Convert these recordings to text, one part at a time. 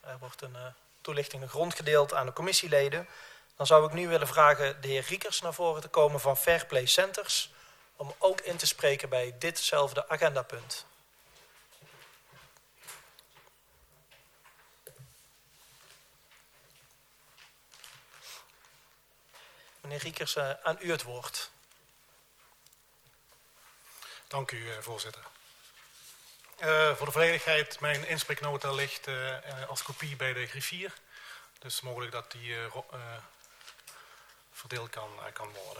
Er wordt een toelichting grond gedeeld aan de commissieleden. Dan zou ik nu willen vragen de heer Riekers naar voren te komen van Fair Play Centers, om ook in te spreken bij ditzelfde agendapunt. Meneer Riekers, aan u het woord. Dank u, voorzitter. Voor de volledigheid, mijn inspreeknota ligt als kopie bij de griffier. Dus mogelijk dat die verdeeld kan worden.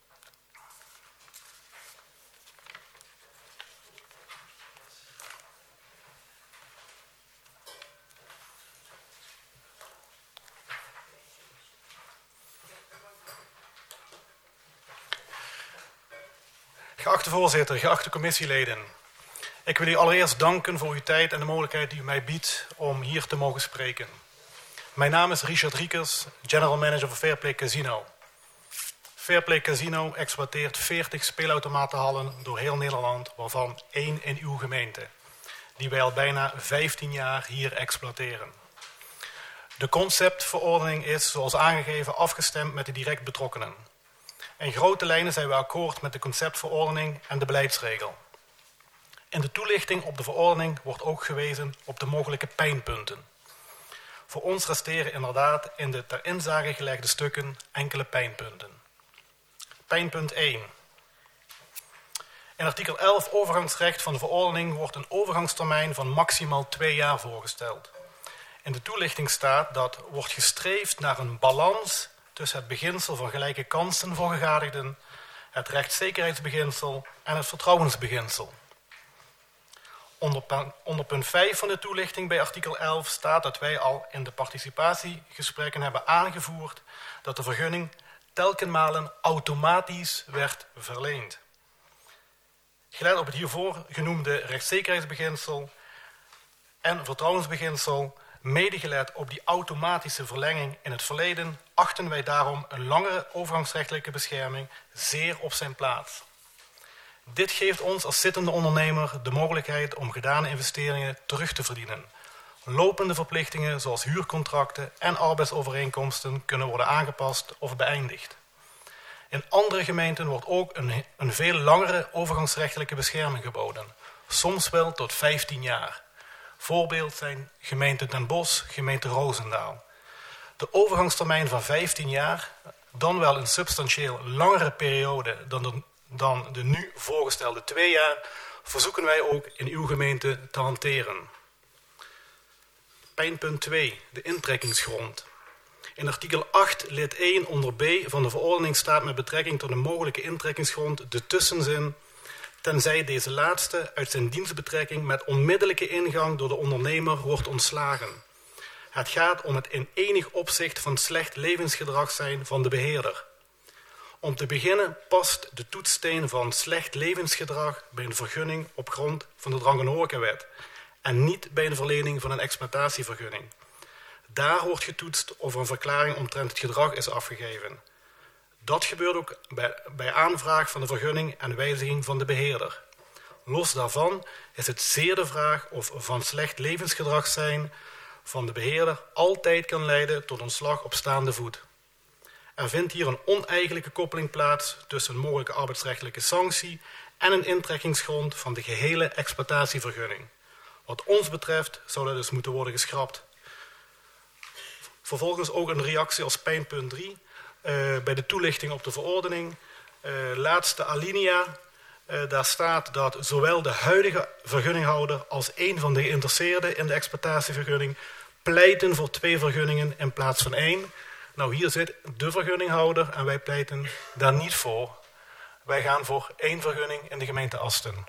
Geachte voorzitter, geachte commissieleden. Ik wil u allereerst danken voor uw tijd en de mogelijkheid die u mij biedt om hier te mogen spreken. Mijn naam is Richard Riekers, General Manager van Fair Play Casino. Fair Play Casino exploiteert 40 speelautomatenhallen door heel Nederland, waarvan 1 in uw gemeente, die wij al bijna 15 jaar hier exploiteren. De conceptverordening is, zoals aangegeven, afgestemd met de direct betrokkenen. In grote lijnen zijn we akkoord met de conceptverordening en de beleidsregel. In de toelichting op de verordening wordt ook gewezen op de mogelijke pijnpunten. Voor ons resteren inderdaad in de ter inzage gelegde stukken enkele pijnpunten. Pijnpunt 1. In artikel 11 overgangsrecht van de verordening wordt een overgangstermijn van maximaal 2 jaar voorgesteld. In de toelichting staat dat wordt gestreefd naar een balans tussen het beginsel van gelijke kansen voor gegadigden, het rechtszekerheidsbeginsel en het vertrouwensbeginsel. Onder punt 5 van de toelichting bij artikel 11 staat dat wij al in de participatiegesprekken hebben aangevoerd dat de vergunning telkenmale automatisch werd verleend. Gelet op het hiervoor genoemde rechtszekerheidsbeginsel en vertrouwensbeginsel, medegelet op die automatische verlenging in het verleden, achten wij daarom een langere overgangsrechtelijke bescherming zeer op zijn plaats. Dit geeft ons als zittende ondernemer de mogelijkheid om gedane investeringen terug te verdienen. Lopende verplichtingen zoals huurcontracten en arbeidsovereenkomsten kunnen worden aangepast of beëindigd. In andere gemeenten wordt ook een veel langere overgangsrechtelijke bescherming geboden, soms wel tot 15 jaar. Voorbeeld zijn gemeente Den Bosch, gemeente Roosendaal. De overgangstermijn van 15 jaar, dan wel een substantieel langere periode dan de nu voorgestelde 2 jaar, verzoeken wij ook in uw gemeente te hanteren. Pijnpunt 2, de intrekkingsgrond. In artikel 8 lid 1 onder B van de verordening staat met betrekking tot een mogelijke intrekkingsgrond de tussenzin, tenzij deze laatste uit zijn dienstbetrekking met onmiddellijke ingang door de ondernemer wordt ontslagen. Het gaat om het in enig opzicht van slecht levensgedrag zijn van de beheerder. Om te beginnen past de toetssteen van slecht levensgedrag bij een vergunning op grond van de Drank- en Horecawet en niet bij een verlening van een exploitatievergunning. Daar wordt getoetst of een verklaring omtrent het gedrag is afgegeven. Dat gebeurt ook bij aanvraag van de vergunning en wijziging van de beheerder. Los daarvan is het zeer de vraag of van slecht levensgedrag zijn van de beheerder altijd kan leiden tot ontslag op staande voet. Er vindt hier een oneigenlijke koppeling plaats tussen een mogelijke arbeidsrechtelijke sanctie en een intrekkingsgrond van de gehele exploitatievergunning. Wat ons betreft zou dat dus moeten worden geschrapt. Vervolgens ook een reactie als pijnpunt 3 bij de toelichting op de verordening. Laatste alinea, daar staat dat zowel de huidige vergunninghouder als een van de geïnteresseerden in de exploitatievergunning pleiten voor 2 vergunningen in plaats van 1. Nou, hier zit de vergunninghouder en wij pleiten daar niet voor. Wij gaan voor 1 vergunning in de gemeente Asten.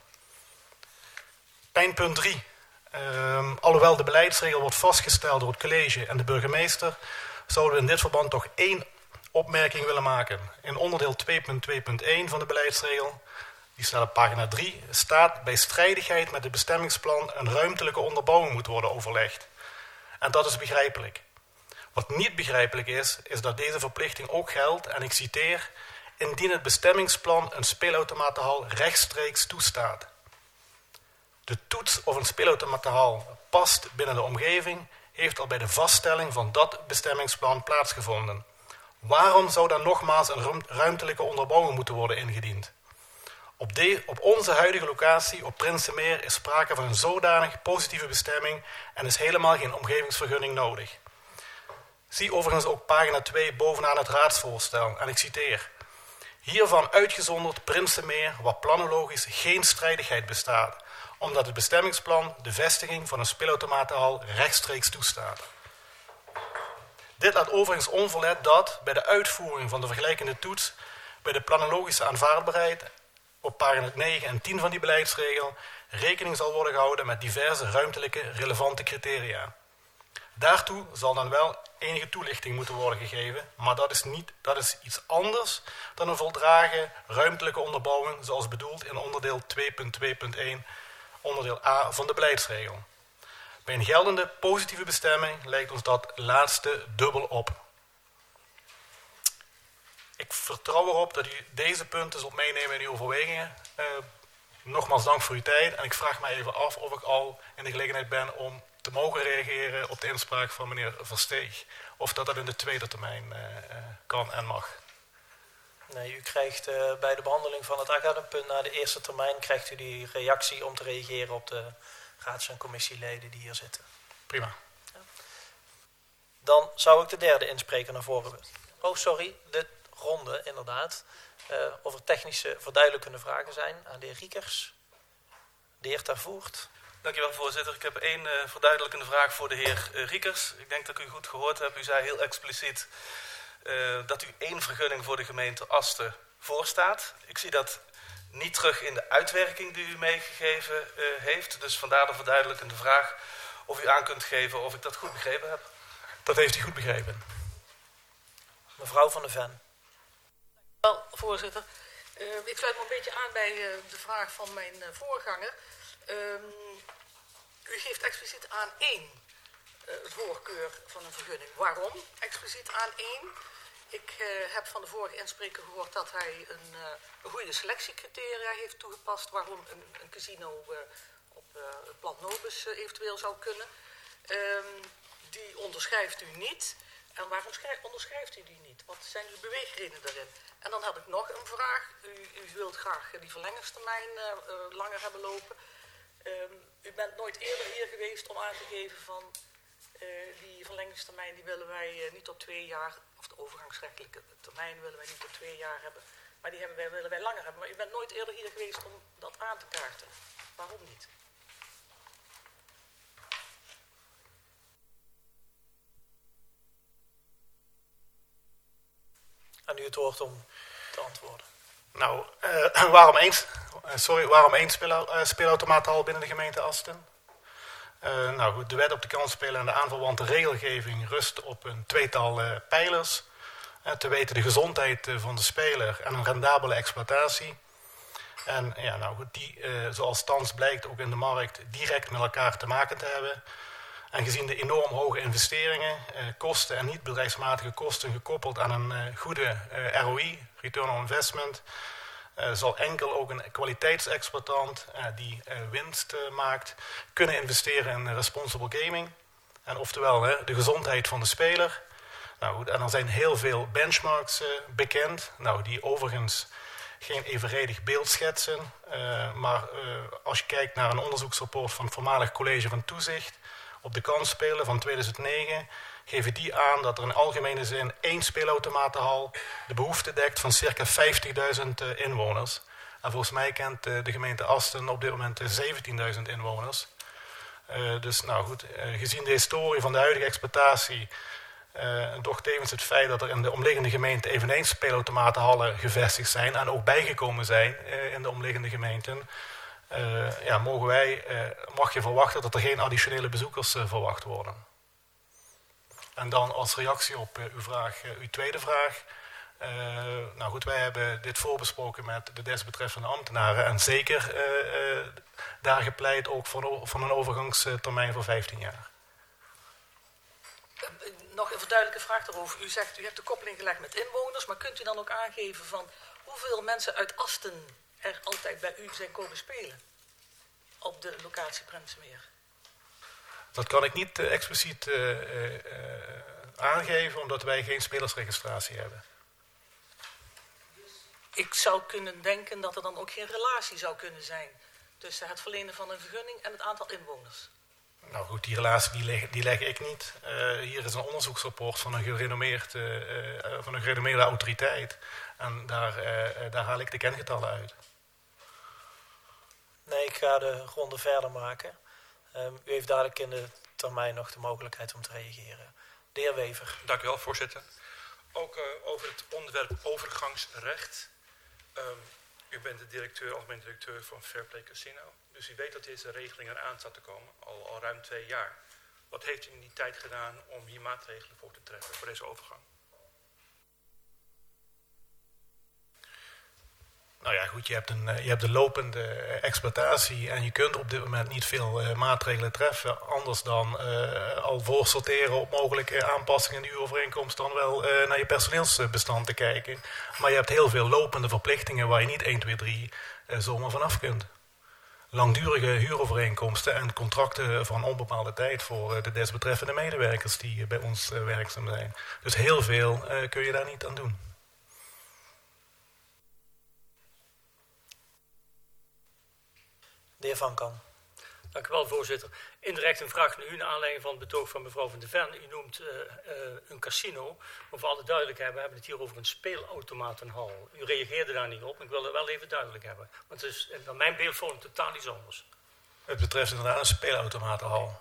Pijnpunt 3. Alhoewel de beleidsregel wordt vastgesteld door het college en de burgemeester, zouden we in dit verband toch 1 opmerking willen maken. In onderdeel 2.2.1 van de beleidsregel, die staat op pagina 3, staat bij strijdigheid met het bestemmingsplan een ruimtelijke onderbouwing moet worden overlegd. En dat is begrijpelijk. Wat niet begrijpelijk is dat deze verplichting ook geldt, en ik citeer, indien het bestemmingsplan een speelautomatenhal rechtstreeks toestaat. De toets of een speelautomatenhal past binnen de omgeving heeft al bij de vaststelling van dat bestemmingsplan plaatsgevonden. Waarom zou dan nogmaals een ruimtelijke onderbouwing moeten worden ingediend? Op onze huidige locatie op Prinsenmeer is sprake van een zodanig positieve bestemming en is helemaal geen omgevingsvergunning nodig. Zie overigens ook pagina 2 bovenaan het raadsvoorstel en ik citeer. Hiervan uitgezonderd Prinsenmeer, waar planologisch geen strijdigheid bestaat, omdat het bestemmingsplan de vestiging van een speelautomatenhal rechtstreeks toestaat. Dit laat overigens onverlet dat bij de uitvoering van de vergelijkende toets bij de planologische aanvaardbaarheid op pagina 9 en 10 van die beleidsregel rekening zal worden gehouden met diverse ruimtelijke relevante criteria. Daartoe zal dan wel enige toelichting moeten worden gegeven, maar dat is iets anders dan een voldragen ruimtelijke onderbouwing zoals bedoeld in onderdeel 2.2.1 onderdeel A van de beleidsregel. Bij een geldende positieve bestemming lijkt ons dat laatste dubbel op. Ik vertrouw erop dat u deze punten zult meenemen in uw overwegingen. Nogmaals dank voor uw tijd en ik vraag mij even af of ik al in de gelegenheid ben om te mogen reageren op de inspraak van meneer Versteeg. Of dat in de tweede termijn kan en mag. Nee, u krijgt bij de behandeling van het agendapunt na de eerste termijn krijgt u die reactie om te reageren op de raads- en commissieleden die hier zitten. Prima. Ja. Dan zou ik de derde inspreker naar voren willen. Oh, sorry, de ronde inderdaad. Of er technische verduidelijkende vragen zijn aan de heer Riekers. De heer Tervoort. Dankjewel voorzitter. Ik heb één verduidelijkende vraag voor de heer Riekers. Ik denk dat ik u goed gehoord heb. U zei heel expliciet dat u 1 vergunning voor de gemeente Asten voorstaat. Ik zie dat niet terug in de uitwerking die u meegegeven heeft. Dus vandaar de verduidelijkende vraag of u aan kunt geven of ik dat goed begrepen heb. Dat heeft u goed begrepen. Mevrouw van der Ven. Wel, voorzitter. Ik sluit me een beetje aan bij de vraag van mijn voorganger. U geeft expliciet aan 1 voorkeur van een vergunning. Waarom expliciet aan 1? Ik heb van de vorige inspreker gehoord dat hij een goede selectiecriteria heeft toegepast waarom een casino op het Plat Nobis eventueel zou kunnen. Die onderschrijft u niet. En waarom onderschrijft u die niet? Wat zijn uw beweegredenen daarin? En dan had ik nog een vraag. U wilt graag die verlengingstermijn langer hebben lopen. U bent nooit eerder hier geweest om aan te geven van die verlengingstermijn die willen wij niet tot 2 jaar, of de overgangsrechtelijke termijn willen wij niet tot 2 jaar hebben, maar die willen wij langer hebben. Maar u bent nooit eerder hier geweest om dat aan te kaarten. Waarom niet? Aan u het woord om te antwoorden. Nou, waarom één speelautomaathal binnen de gemeente Asten? Nou goed, de wet op de kansspelen en de aanverwante regelgeving rust op een tweetal pijlers. Te weten de gezondheid van de speler en een rendabele exploitatie. En ja, nou goed, die, zoals thans blijkt ook in de markt, direct met elkaar te maken te hebben. En gezien de enorm hoge investeringen, kosten en niet bedrijfsmatige kosten gekoppeld aan een goede ROI, Return on Investment, zal enkel ook een kwaliteitsexploitant die winst maakt kunnen investeren in responsible gaming. En oftewel de gezondheid van de speler. Nou goed, en er zijn heel veel benchmarks bekend, nou, die overigens geen evenredig beeld schetsen. Maar als je kijkt naar een onderzoeksrapport van het voormalig college van toezicht op de kansspelen van 2009... geven die aan dat er in algemene zin 1 speelautomatenhal de behoefte dekt van circa 50.000 inwoners. En volgens mij kent de gemeente Asten op dit moment 17.000 inwoners. Dus nou goed, gezien de historie van de huidige exploitatie, doch tevens het feit dat er in de omliggende gemeenten eveneens speelautomatenhallen gevestigd zijn en ook bijgekomen zijn in de omliggende gemeenten, mag je verwachten dat er geen additionele bezoekers verwacht worden. En dan als reactie op uw tweede vraag. Nou goed, wij hebben dit voorbesproken met de desbetreffende ambtenaren en zeker daar gepleit ook van een overgangstermijn van 15 jaar. Nog een verduidelijke vraag daarover. U zegt, u hebt de koppeling gelegd met inwoners, maar kunt u dan ook aangeven van hoeveel mensen uit Asten er altijd bij u zijn komen spelen op de locatie Prinsenmeer? Dat kan ik niet expliciet aangeven, omdat wij geen spelersregistratie hebben. Ik zou kunnen denken dat er dan ook geen relatie zou kunnen zijn tussen het verlenen van een vergunning en het aantal inwoners. Nou goed, die relatie die leg ik niet. Hier is een onderzoeksrapport van een gerenommeerde autoriteit. En daar haal ik de kengetallen uit. Nee, ik ga de ronde verder maken. U heeft dadelijk in de termijn nog de mogelijkheid om te reageren. De heer Wever. Dank u wel, voorzitter. Ook over het onderwerp overgangsrecht. U bent de algemeen directeur van Fairplay Casino. Dus u weet dat deze regeling eraan staat te komen, al ruim 2 jaar. Wat heeft u in die tijd gedaan om hier maatregelen voor te treffen, voor deze overgang? Nou ja, goed, je hebt de lopende exploitatie en je kunt op dit moment niet veel maatregelen treffen. Anders dan al voorsorteren op mogelijke aanpassingen in de huurovereenkomst, dan wel naar je personeelsbestand te kijken. Maar je hebt heel veel lopende verplichtingen waar je niet 1, 2, 3 zomaar vanaf kunt. Langdurige huurovereenkomsten en contracten van onbepaalde tijd voor de desbetreffende medewerkers die bij ons werkzaam zijn. Dus heel veel kun je daar niet aan doen. De heer Van Kam. Dank u wel, voorzitter. Indirect een vraag naar u naar aanleiding van het betoog van mevrouw Van de Ven. U noemt een casino. Maar voor alle duidelijkheid, we hebben het hier over een speelautomatenhal. U reageerde daar niet op. Ik wil het wel even duidelijk hebben. Want het is naar mijn beeldvorming totaal iets anders. Het betreft inderdaad een speelautomatenhal.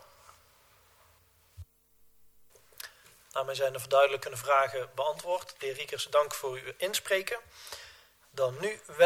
Daarmee zijn de verduidelijkende vragen beantwoord. De heer Riekers, dank voor uw inspreken. Dan nu